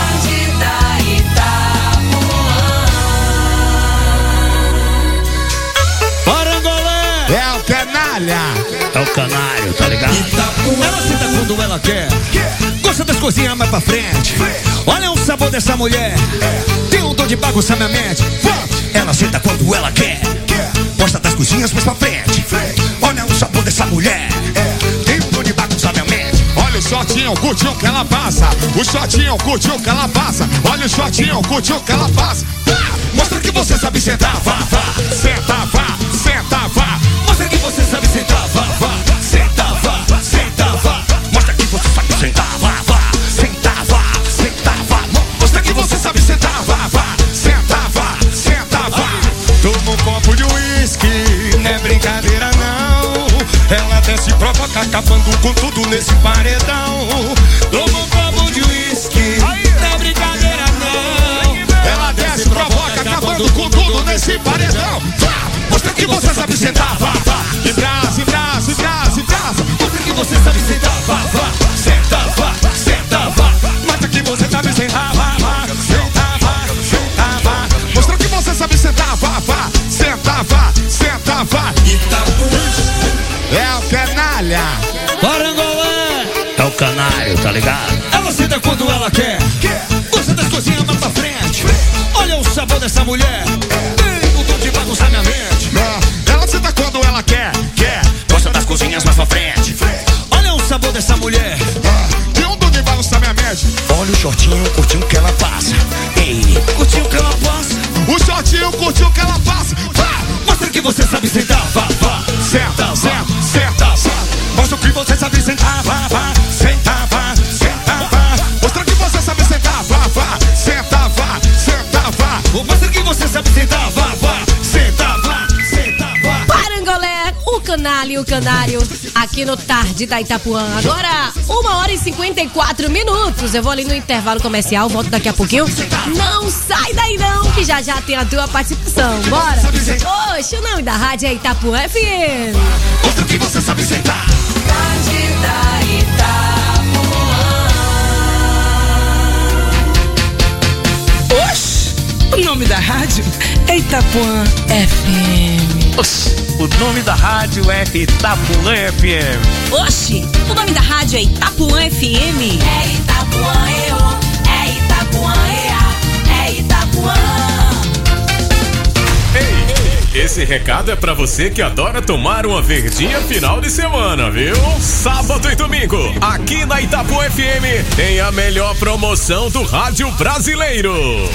Parangolé! É o canalha! É o canário, tá ligado? Ela senta quando ela quer, gosta das coisinhas mais pra frente. Olha o sabor dessa mulher, tem um dom de bagunçar minha mente. Ela senta quando ela quer, gosta das coisinhas mais pra frente. Olha o sabor dessa mulher, tem um dom de bagunçar minha mente. Olha o shortinho, curtiu o que ela passa. O shortinho, curtiu o que ela passa. Olha o shortinho, curtiu o que ela passa. Mostra que você sabe sentar, vá, vá. Senta, vá, senta, vá. Mostra que você sabe sentar, vá, vá. Senta, vá, senta, vá. Mostra que você sabe sentar, vá, vá. Senta, vá, senta, vá. Mostra que você sabe sentar, vá, vá. Senta, vá, senta, vá. Toma um copo de uísque, não é brincadeira não. Ela desce e provoca, acabando com tudo nesse paredão. Toma um copo de uísque, não é brincadeira não. Ela desce e provoca, acabando com tudo nesse paredão. Mostra que você sabe sentar, vá, vá. De braço, de braço, de braço, de braço. Mostra que você sabe sentar, vá, vá. Senta, vá, senta, vá. Mostra que você sabe sentar, vá, vá. Senta, vá, senta, vá. Mostra que você sabe sentar, vá, vá. Senta, vá, senta, vá. É o canalha. Parangolé. É o canário, tá ligado? Ela senta quando ela quer, gosta das coisinhas mais pra frente. Olha o sabor dessa mulher, tem o dom de bagunçar minha mente. Ela senta quando ela quer, gosta das coisinhas mais pra frente. Olha o sabor dessa mulher, tem um dom de bagunçar minha mente. olha o shortinho, curtiu o que ela passa. Ei, curtiu o que ela passa. O shortinho curtiu o que ela passa. Mostra que você sabe sentar, vá, vá. Senta, senta, senta, senta. Mostra que você sabe sentar, vá, vá. Senta, vá, senta, vá. Mostra que você sabe sentar, vá, vá. Senta, vá, senta, vá. Mostra que você sabe sentar, vá, vá. Senta, vá, senta, vá. Parangolé, o canalha e o canário, aqui no Tarde da Itapuã. Agora, 1h54. Eu vou ali no intervalo comercial, volto daqui a pouquinho. Não sai daí não, que já já tem a tua participação. Bora! Oxe, o nome da rádio é Itapuã FM. Mostra que você sabe sentar. Tarde da Itapuã. Oxi, o nome da rádio é Itapuã FM. Oxi, o nome da rádio é Itapuã FM. Oxi, o nome da rádio é Itapuã FM. É Itapuã, é Itapuã, é Itapuã. Ei, Esse recado é pra você que adora tomar uma verdinha final de semana, viu? Sábado e domingo, aqui na Itapuã FM, tem a melhor promoção do rádio brasileiro.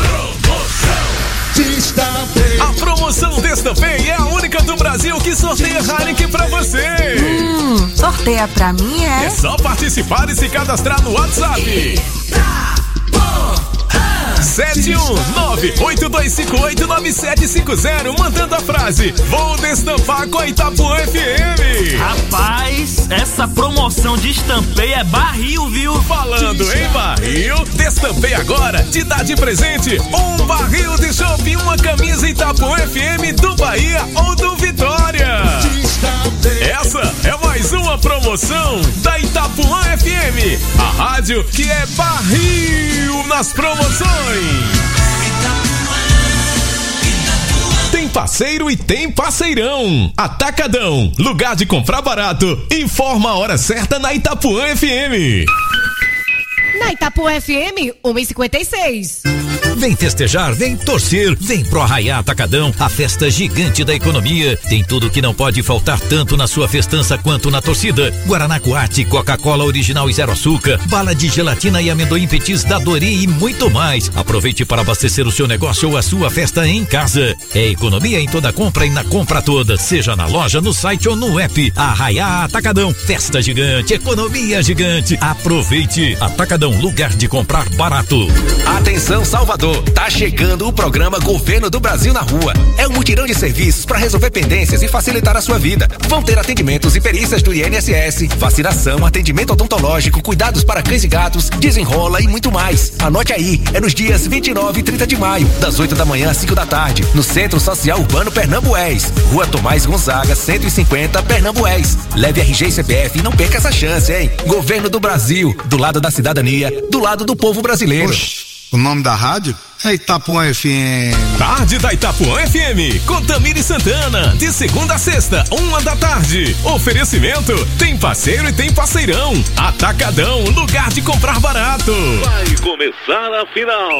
A promoção Destapay é a única do Brasil que sorteia Heineken pra você. Sorteia pra mim, é? É só participar e se cadastrar no WhatsApp. 719-8258-9750, mandando a frase: vou destampar com a Itapuã FM. Rapaz, essa promoção de Destapay é barril, viu? Falando em barril, Destapay agora te dá de presente um barril de chopp e uma camisa Itapuã FM do Bahia ou do Vitória. Essa é mais uma promoção da Itapuã FM, a rádio que é barril nas promoções. Tem parceiro e tem parceirão. Atacadão, lugar de comprar barato. Informa a hora certa na Itapuã FM. Na Itapuã FM, 1h56. Vem festejar, vem torcer, vem pro Arraiá Atacadão, a festa gigante da economia. Tem tudo que não pode faltar tanto na sua festança quanto na torcida. Guaraná Coate, Coca-Cola original e zero açúcar, bala de gelatina e amendoim petis da Dori e muito mais. Aproveite para abastecer o seu negócio ou a sua festa em casa. É economia em toda compra e na compra toda, seja na loja, no site ou no app. Arraiá Atacadão, festa gigante, economia gigante. Aproveite. Atacadão, lugar de comprar barato. Atenção, Salvador, tá chegando o programa Governo do Brasil na Rua. É um mutirão de serviços para resolver pendências e facilitar a sua vida. Vão ter atendimentos e perícias do INSS, vacinação, atendimento odontológico, cuidados para cães e gatos, desenrola e muito mais. Anote aí, é nos dias 29 e 30 de maio, das 8 da manhã às 5 da tarde, no Centro Social Urbano Pernambués, Rua Tomás Gonzaga, 150, Pernambués. Leve RG e CPF e não perca essa chance, hein? Governo do Brasil, do lado da cidadania, do lado do povo brasileiro. O nome da rádio é Itapuã FM. Tarde da Itapuã FM, com Tamiri Santana, de segunda a sexta, 1 da tarde. Oferecimento, tem parceiro e tem parceirão. Atacadão, lugar de comprar barato. Vai começar a final.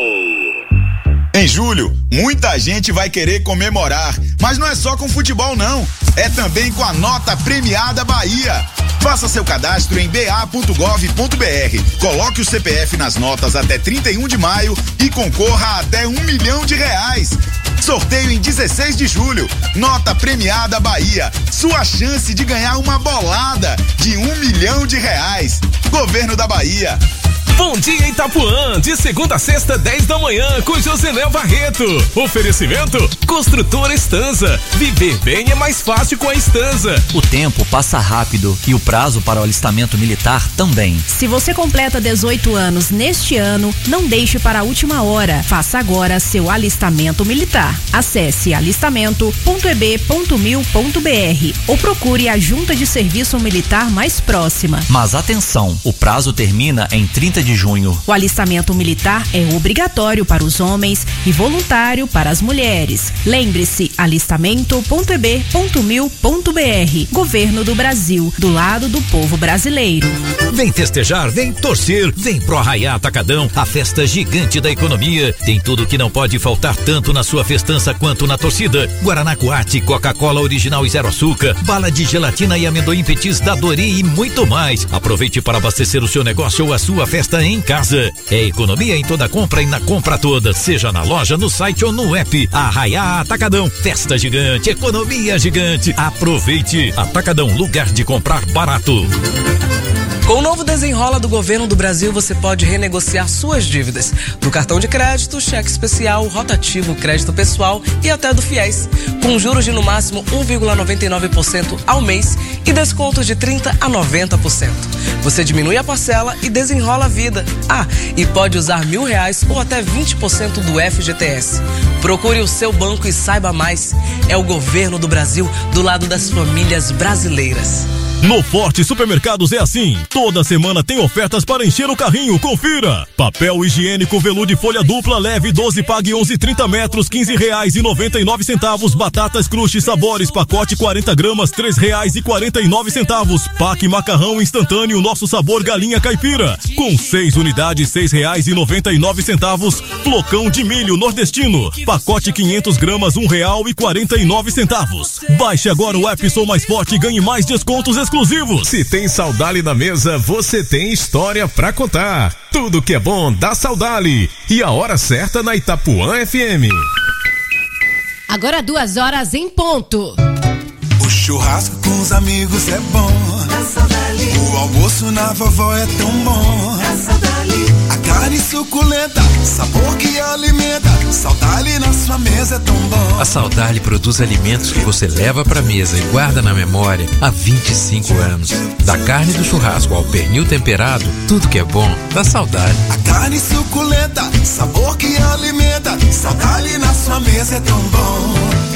Em julho, muita gente vai querer comemorar, mas não é só com futebol não, é também com a Nota Premiada Bahia. Faça seu cadastro em ba.gov.br, coloque o CPF nas notas até 31 de maio e concorra a até R$1 milhão. Sorteio em 16 de julho, Nota Premiada Bahia, sua chance de ganhar uma bolada de R$1 milhão. Governo da Bahia. Bom dia Itapuã, de segunda a sexta, 10 da manhã, com Josenel Barreto. Oferecimento, Construtora Estanza. Viver bem é mais fácil com a Estanza. O tempo passa rápido e o prazo para o alistamento militar também. Se você completa 18 anos neste ano, não deixe para a última hora. Faça agora seu alistamento militar. Acesse alistamento.eb.mil.br ou procure a Junta de Serviço Militar mais próxima. Mas atenção, o prazo termina em 30 de junho. O alistamento militar é obrigatório para os homens e voluntário para as mulheres. Lembre-se, alistamento.eb.mil.br. Governo do Brasil, do lado do povo brasileiro. Vem festejar, vem torcer, vem pro Arraiá Atacadão, a festa gigante da economia. Tem tudo que não pode faltar tanto na sua festança quanto na torcida. Guaraná Coate, Coca-Cola original e zero açúcar, bala de gelatina e amendoim petis da Dori e muito mais. Aproveite para abastecer o seu negócio ou a sua festa em casa. É economia em toda compra e na compra toda, seja na loja, no site ou no app. Arraiá Atacadão, festa gigante, economia gigante. Aproveite. Atacadão, lugar de comprar barato. Com o novo Desenrola do Governo do Brasil, você pode renegociar suas dívidas do cartão de crédito, cheque especial, rotativo, crédito pessoal e até do FIES, com juros de no máximo 1,99% ao mês e descontos de 30% a 90%. Você diminui a parcela e desenrola a vida. Ah, e pode usar R$1.000 ou até 20% do FGTS. Procure o seu banco e saiba mais. É o Governo do Brasil do lado das famílias brasileiras. No Forte Supermercados é assim. Toda semana tem ofertas para encher o carrinho. Confira. Papel higiênico veludo folha dupla leve 12 pague 11 30 metros R$15,99. Batatas crush sabores pacote 40 gramas R$3,49. Paque macarrão instantâneo nosso sabor galinha caipira com 6 unidades R$6,99. Flocão de milho nordestino pacote 500 gramas R$1,49. Baixe agora o app Sou Mais Forte e ganhe mais descontos exclusivos. Se tem Saudale na mesa, você tem história pra contar. Tudo que é bom dá Saudale. E a hora certa na Itapuã FM. Agora 2 horas em ponto. O churrasco com os amigos é bom. Dá Saudale. O almoço na vovó é tão bom. Dá Saudale. A carne suculenta, sabor que alimenta. Saudale na sua mesa é tão bom. A Saudale produz alimentos que você leva pra mesa e guarda na memória há 25 anos. Da carne do churrasco ao pernil temperado, tudo que é bom dá Saudale. A carne suculenta, sabor que alimenta. Saudale na sua mesa é tão bom.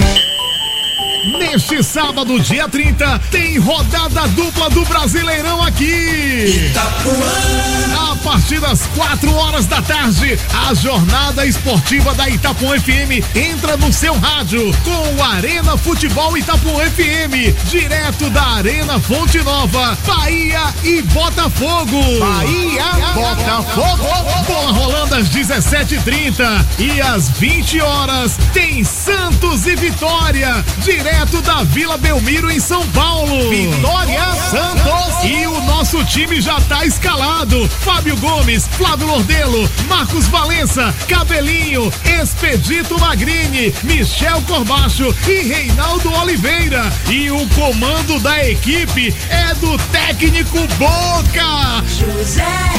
Neste sábado, dia 30, tem rodada dupla do Brasileirão aqui. Itapuã. A partir das 4 horas da tarde, a jornada esportiva da Itapuã FM entra no seu rádio com o Arena Futebol Itapuã FM, direto da Arena Fonte Nova, Bahia e Botafogo. Bahia, Botafogo. Bola rolando às 17h30 e às 20 horas tem Santos e Vitória, direto da Vila Belmiro em São Paulo. Vitória, Santos. E o nosso time já tá escalado. Fábio Gomes, Flávio Lordelo, Marcos Valença, Cabelinho, Expedito Magrini, Michel Corbacho e Reinaldo Oliveira. E o comando da equipe é do técnico Boca, José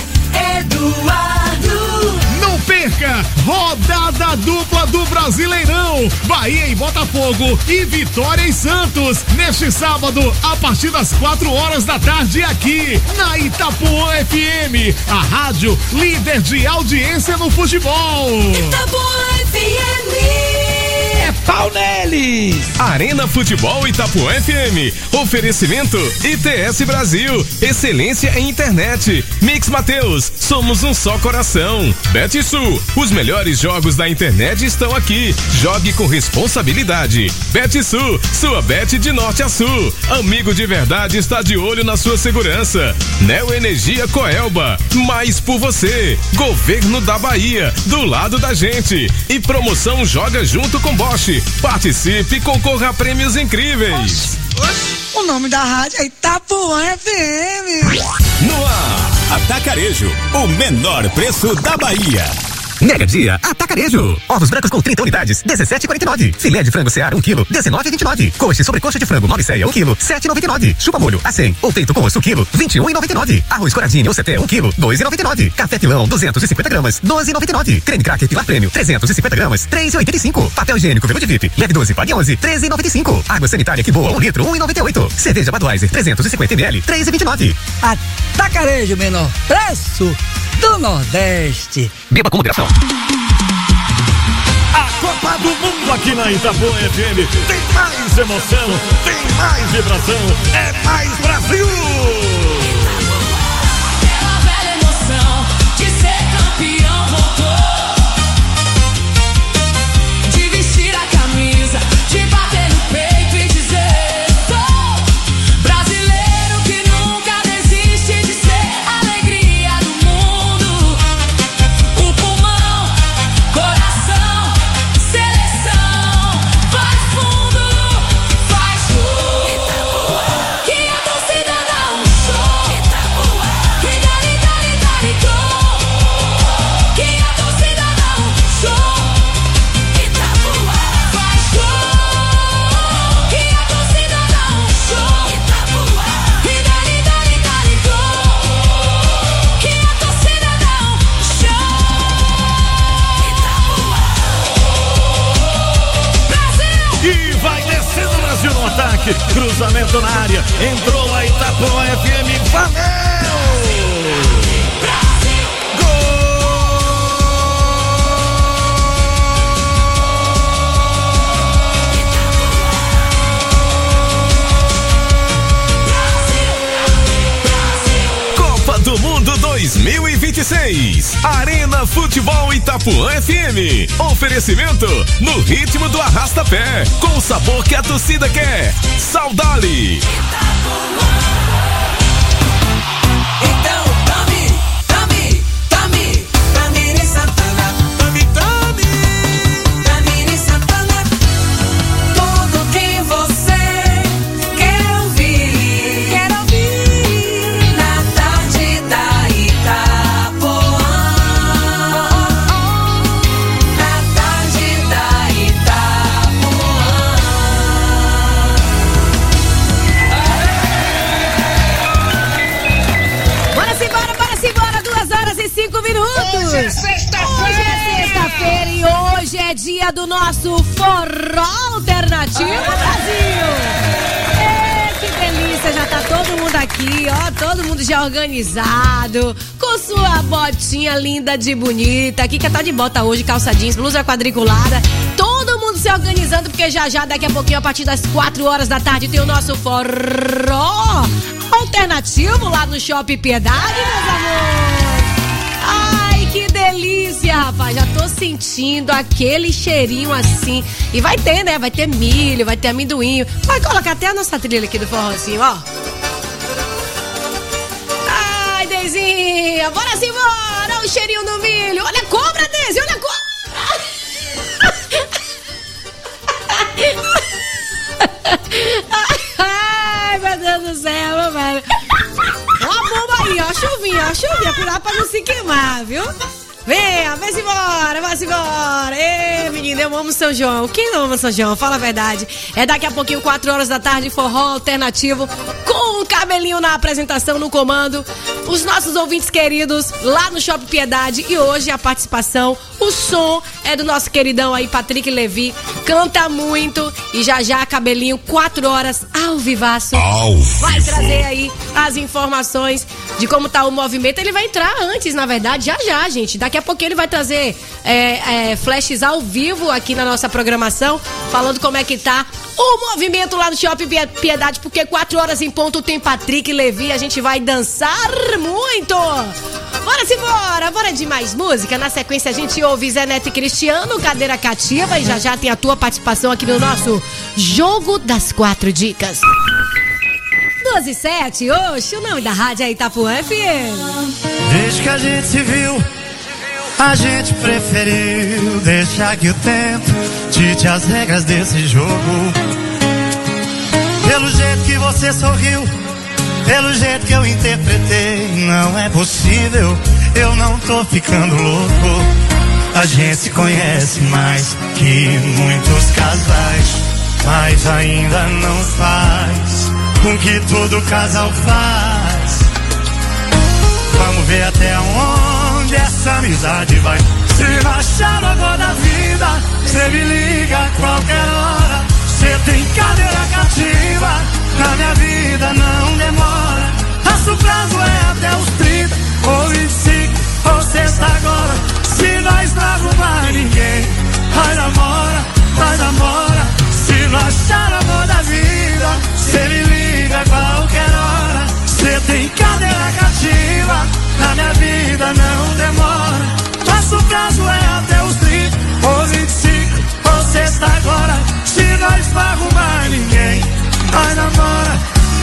Eduardo. Não perca, rodada dupla do Brasileirão, Bahia e Botafogo e Vitória e Santos, neste sábado, a partir das 4 horas da tarde aqui, na Itapuã FM, a rádio líder de audiência no futebol. Itapuã FM. É pau neles! Arena Futebol Itapuã FM. Oferecimento ITS Brasil. Excelência em internet. Mix Mateus. Somos um só coração. BetSul. Os melhores jogos da internet estão aqui. Jogue com responsabilidade. BetSul. Sua bet de norte a sul. Amigo de verdade está de olho na sua segurança. Neo Energia Coelba. Mais por você. Governo da Bahia. Do lado da gente. E promoção Joga Junto com Bosch. Participe e concorra a prêmios incríveis. O nome da rádio é Itapuã FM. No ar, Atacarejo, o menor preço da Bahia. Mega Dia Atacarejo. Ovos brancos com 30 unidades, 17,49. Filé de frango Seara 1 kg, 19,29. Coxa e sobrecoxa de frango 9 ceia 1 kg, 7,99. Chupa molho a 100 ou peito com osso quilo, 21,99. Arroz coradinho ou seté 1 kg, 2,99. Café pilão 250 gramas, 12,99. Creme cracker Pilar Prêmio 350 gramas, 3,85. Papel higiênico Velude VIP, leve 12 pague 11, 13,95. Água sanitária que boa 1 litro, 1,98. Cerveja Budweiser 350 ml, 3,29. Atacarejo, menor preço do Nordeste. Beba com moderação. A Copa do Mundo aqui na Itapuã FM tem mais emoção, tem mais vibração, é mais Brasil! Aquela velha emoção de ser campeão voltou, de vestir a camisa, de bater no peito e dizer: sou brasileiro que nunca desiste de ser alegria do mundo. O pulmão, coração, seleção, faz fundo, faz gol. Que a torcida dá um show. Que dali, dali, dali, gol. Que a torcida dá um show. Faz gol. Que a torcida dá um show. Que dali, dali, dali, gol. Que a torcida dá um show. E vai descendo o Brasil no ataque, cruzamento na área, entrou a Itapuã FM, valeu! 26. Arena Futebol Itapuã FM. Oferecimento no ritmo do arrasta-pé, com o sabor que a torcida quer. Saudade. Então, Tamires Santana. Tamires Santana. Tudo que você quer ouvir. Quero ouvir. Na tarde da Itapuã. Na tarde da Itapuã. Bora, 2h05. Hoje é sexta-feira E hoje é dia do nosso forró alternativo, Brasil! Que delícia, já tá todo mundo aqui, ó, todo mundo já organizado, com sua botinha linda de bonita, aqui que tá de bota hoje, calça jeans, blusa quadriculada, todo mundo se organizando, porque já daqui a pouquinho, a partir das 4 horas da tarde, tem o nosso forró alternativo lá no Shopping Piedade, meus amores! Ai, que delícia, rapaz, já tô sentindo aquele cheirinho assim, e vai ter, né, vai ter milho, vai ter amendoim, vai colocar até a nossa trilha aqui do forrozinho, ó. Ai, Deizinha, bora sim, bora, o cheirinho do milho, olha a cobra, Deise, olha a cobra! Ai, meu Deus do céu, velho. Ó a bomba aí, ó a chuvinha, cuidado pra não se queimar, viu? Venha, vai-se embora. Ê, menina, eu amo São João. Quem não ama São João? Fala a verdade. É daqui a pouquinho, 4 horas da tarde, forró alternativo, com o Cabelinho na apresentação, no comando. Os nossos ouvintes queridos lá no Shopping Piedade. E hoje a participação, o som é do nosso queridão aí, Patrick Levi. Canta muito. E já, Cabelinho, 4 horas, ao vivaço. Vai trazer aí as informações de como tá o movimento. Ele vai entrar antes, na verdade, já, gente. Daqui a pouquinho ele vai trazer flashes ao vivo aqui na nossa programação, falando como é que tá o movimento lá no Shopping Piedade, porque 4 horas em ponto tem Patrick Levi, a gente vai dançar muito. Bora de mais música. Na sequência a gente ouve Zé Neto e Cristiano, Cadeira Cativa, e já tem a tua participação aqui no nosso Jogo das 4 Dicas. 12h07, oxe, o nome da rádio é Itapuã FM. Desde que a gente se viu, a gente preferiu deixar que o tempo dite as regras desse jogo. Pelo jeito que você sorriu, pelo jeito que eu interpretei, não é possível, eu não tô ficando louco. A gente se conhece mais que muitos casais, mas ainda não faz com que todo casal faz. Vamos ver até onde essa amizade vai. Se achar no agora da vida, cê me liga a qualquer hora. Cê tem cadeira cativa, na minha vida não demora. Nosso prazo é até os 30 ou 25 ou sexta agora. Se nós não arrumar ninguém, vai namora. Se não achar no amor da vida, cê me liga a qualquer hora. Cê tem cadeira cativa, na minha vida não demora. Nosso prazo é até os 30 ou 25 ou sexta agora. Se nós não arrumar ninguém, nós namora.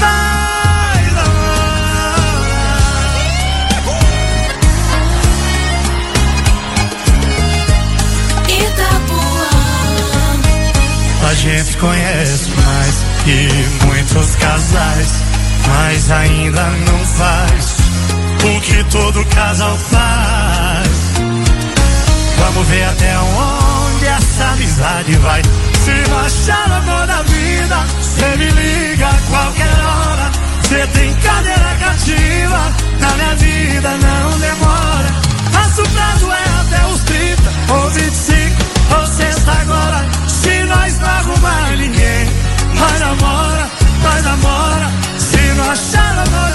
A gente conhece mais que muitos casais, mas ainda não faz o que todo casal faz. Vamos ver até onde essa amizade vai. Se não achar o amor da vida, cê me liga a qualquer hora. Cê tem cadeira cativa, na minha vida não demora. Nosso prazo é até os 30 ou 25 ou sexta agora. Se nós não arrumar ninguém, nós namora. Se não achar o amor